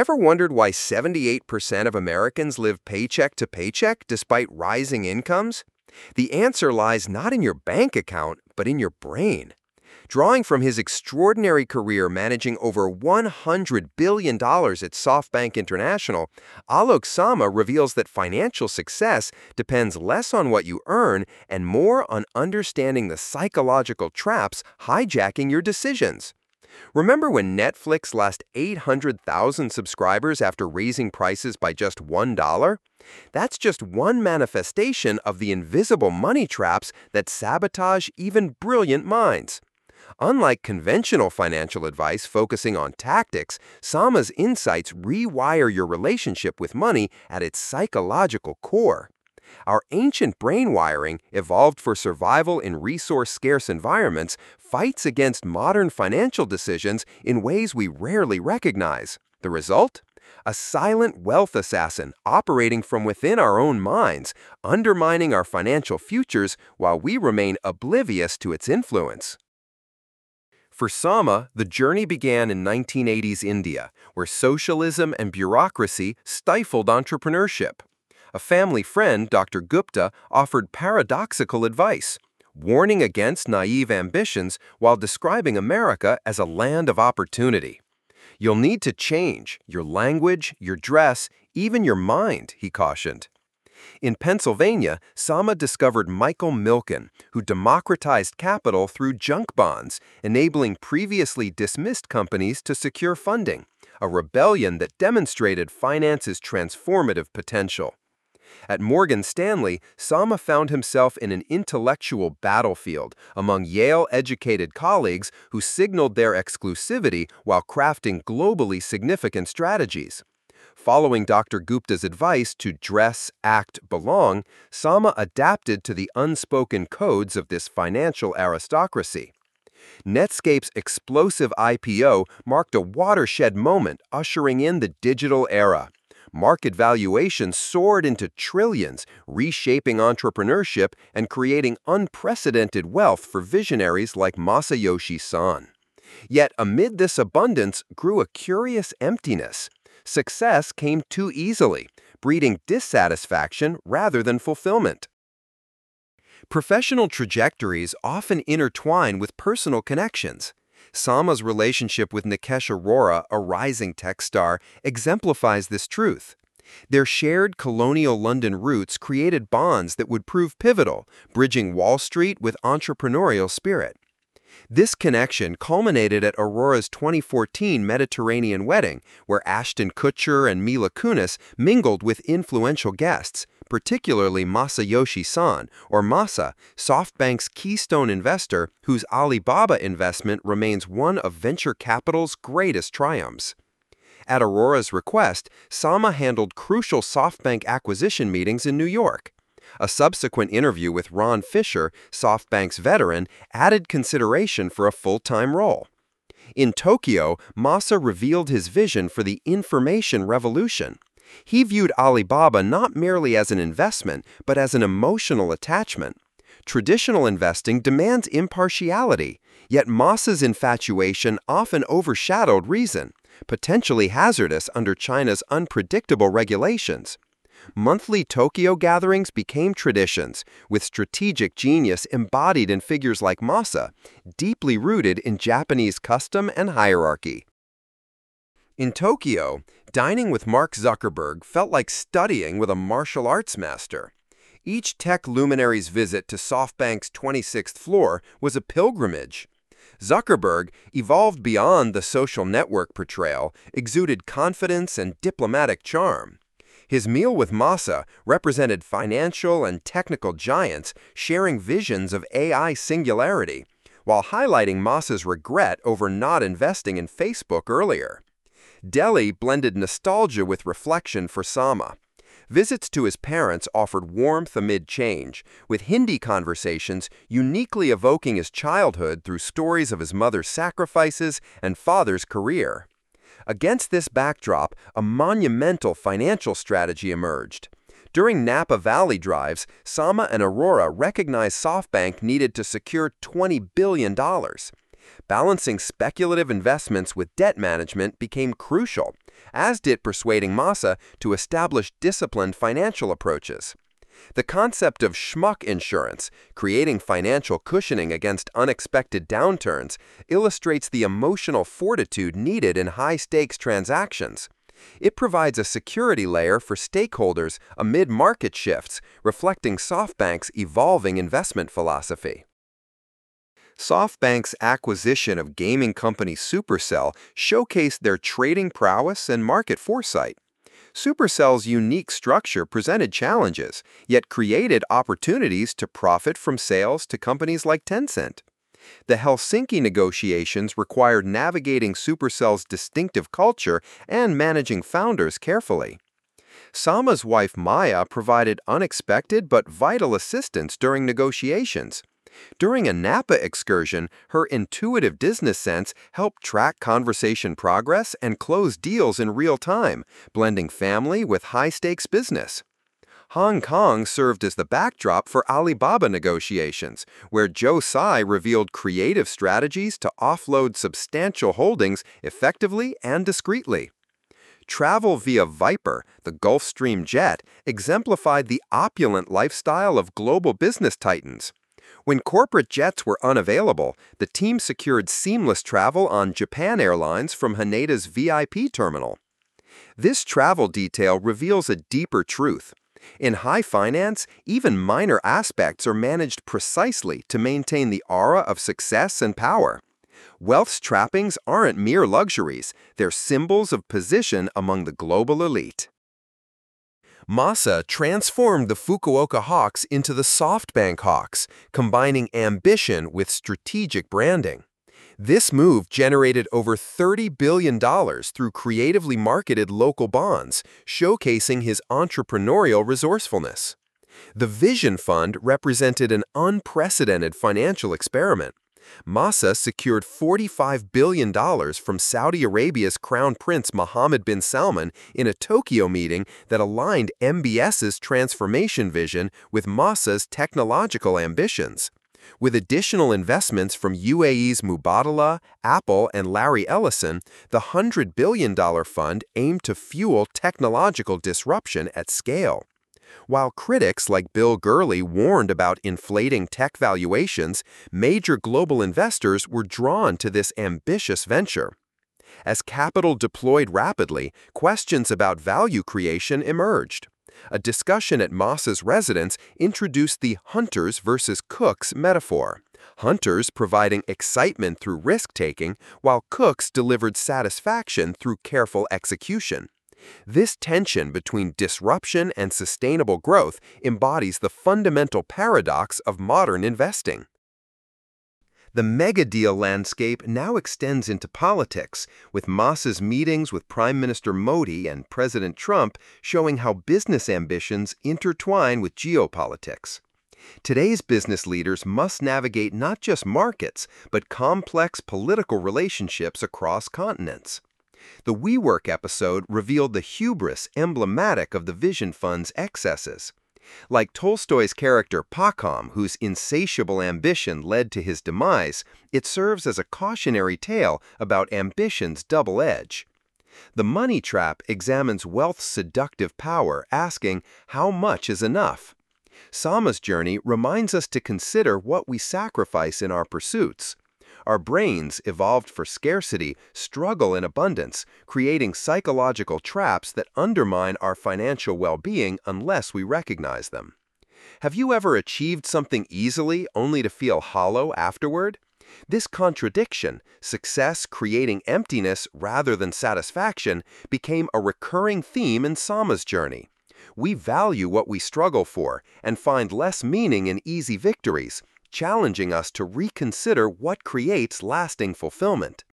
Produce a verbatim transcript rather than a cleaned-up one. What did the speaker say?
Ever wondered why seventy-eight percent of Americans live paycheck to paycheck despite rising incomes? The answer lies not in your bank account, but in your brain. Drawing from his extraordinary career managing over one hundred billion dollars at SoftBank International, Alok Sama reveals that financial success depends less on what you earn and more on understanding the psychological traps hijacking your decisions. Remember when Netflix lost eight hundred thousand subscribers after raising prices by just one dollar? That's just one manifestation of the invisible money traps that sabotage even brilliant minds. Unlike conventional financial advice focusing on tactics, Sama's insights rewire your relationship with money at its psychological core. Our ancient brain wiring, evolved for survival in resource-scarce environments, fights against modern financial decisions in ways we rarely recognize. The result? A silent wealth assassin operating from within our own minds, undermining our financial futures while we remain oblivious to its influence. For Sama, the journey began in nineteen eighties India, where socialism and bureaucracy stifled entrepreneurship. A family friend, Doctor Gupta, offered paradoxical advice, warning against naive ambitions while describing America as a land of opportunity. You'll need to change your language, your dress, even your mind, he cautioned. In Pennsylvania, Sama discovered Michael Milken, who democratized capital through junk bonds, enabling previously dismissed companies to secure funding, a rebellion that demonstrated finance's transformative potential. At Morgan Stanley, Sama found himself in an intellectual battlefield among Yale-educated colleagues who signaled their exclusivity while crafting globally significant strategies. Following Doctor Gupta's advice to dress, act, belong, Sama adapted to the unspoken codes of this financial aristocracy. Netscape's explosive I P O marked a watershed moment ushering in the digital era. Market valuations soared into trillions, reshaping entrepreneurship and creating unprecedented wealth for visionaries like Masayoshi Son. Yet amid this abundance grew a curious emptiness. Success came too easily, breeding dissatisfaction rather than fulfillment. Professional trajectories often intertwine with personal connections. Sama's relationship with Nikesh Arora, a rising tech star, exemplifies this truth. Their shared colonial London roots created bonds that would prove pivotal, bridging Wall Street with entrepreneurial spirit. This connection culminated at Arora's twenty fourteen Mediterranean wedding, where Ashton Kutcher and Mila Kunis mingled with influential guests, particularly Masayoshi Son, or Masa, SoftBank's keystone investor whose Alibaba investment remains one of venture capital's greatest triumphs. At Arora's request, Sama handled crucial SoftBank acquisition meetings in New York. A subsequent interview with Ron Fisher, SoftBank's veteran, added consideration for a full-time role. In Tokyo, Masa revealed his vision for the information revolution. He viewed Alibaba not merely as an investment, but as an emotional attachment. Traditional investing demands impartiality, yet Masa's infatuation often overshadowed reason, potentially hazardous under China's unpredictable regulations. Monthly Tokyo gatherings became traditions, with strategic genius embodied in figures like Masa, deeply rooted in Japanese custom and hierarchy. In Tokyo, dining with Mark Zuckerberg felt like studying with a martial arts master. Each tech luminary's visit to SoftBank's twenty-sixth floor was a pilgrimage. Zuckerberg, evolved beyond the social network portrayal, exuded confidence and diplomatic charm. His meal with Masa represented financial and technical giants sharing visions of A I singularity, while highlighting Masa's regret over not investing in Facebook earlier. Delhi blended nostalgia with reflection for Sama. Visits to his parents offered warmth amid change, with Hindi conversations uniquely evoking his childhood through stories of his mother's sacrifices and father's career. Against this backdrop, a monumental financial strategy emerged. During Napa Valley drives, Sama and Arora recognized SoftBank needed to secure twenty billion dollars. Balancing speculative investments with debt management became crucial, as did persuading Massa to establish disciplined financial approaches. The concept of schmuck insurance, creating financial cushioning against unexpected downturns, illustrates the emotional fortitude needed in high-stakes transactions. It provides a security layer for stakeholders amid market shifts, reflecting SoftBank's evolving investment philosophy. SoftBank's acquisition of gaming company Supercell showcased their trading prowess and market foresight. Supercell's unique structure presented challenges, yet created opportunities to profit from sales to companies like Tencent. The Helsinki negotiations required navigating Supercell's distinctive culture and managing founders carefully. Sama's wife Maya provided unexpected but vital assistance during negotiations. During a Napa excursion, her intuitive business sense helped track conversation progress and close deals in real time, blending family with high-stakes business. Hong Kong served as the backdrop for Alibaba negotiations, where Joe Tsai revealed creative strategies to offload substantial holdings effectively and discreetly. Travel via Viper, the Gulfstream jet, exemplified the opulent lifestyle of global business titans. When corporate jets were unavailable, the team secured seamless travel on Japan Airlines from Haneda's V I P terminal. This travel detail reveals a deeper truth. In high finance, even minor aspects are managed precisely to maintain the aura of success and power. Wealth's trappings aren't mere luxuries, they're symbols of position among the global elite. Masa transformed the Fukuoka Hawks into the SoftBank Hawks, combining ambition with strategic branding. This move generated over thirty billion dollars through creatively marketed local bonds, showcasing his entrepreneurial resourcefulness. The Vision Fund represented an unprecedented financial experiment. Masa secured forty-five billion dollars from Saudi Arabia's Crown Prince Mohammed bin Salman in a Tokyo meeting that aligned M B S's transformation vision with Masa's technological ambitions. With additional investments from U A E's Mubadala, Apple, and Larry Ellison, the one hundred billion dollars fund aimed to fuel technological disruption at scale. While critics like Bill Gurley warned about inflating tech valuations, major global investors were drawn to this ambitious venture. As capital deployed rapidly, questions about value creation emerged. A discussion at Masa's residence introduced the hunters versus cooks metaphor. Hunters providing excitement through risk-taking, while cooks delivered satisfaction through careful execution. This tension between disruption and sustainable growth embodies the fundamental paradox of modern investing. The mega-deal landscape now extends into politics, with Masa's meetings with Prime Minister Modi and President Trump showing how business ambitions intertwine with geopolitics. Today's business leaders must navigate not just markets, but complex political relationships across continents. The WeWork episode revealed the hubris emblematic of the Vision Fund's excesses. Like Tolstoy's character Pakhom, whose insatiable ambition led to his demise, it serves as a cautionary tale about ambition's double edge. The Money Trap examines wealth's seductive power, asking, how much is enough? Sama's journey reminds us to consider what we sacrifice in our pursuits. Our brains, evolved for scarcity, struggle in abundance, creating psychological traps that undermine our financial well-being unless we recognize them. Have you ever achieved something easily only to feel hollow afterward? This contradiction, success creating emptiness rather than satisfaction, became a recurring theme in Sama's journey. We value what we struggle for and find less meaning in easy victories, challenging us to reconsider what creates lasting fulfillment.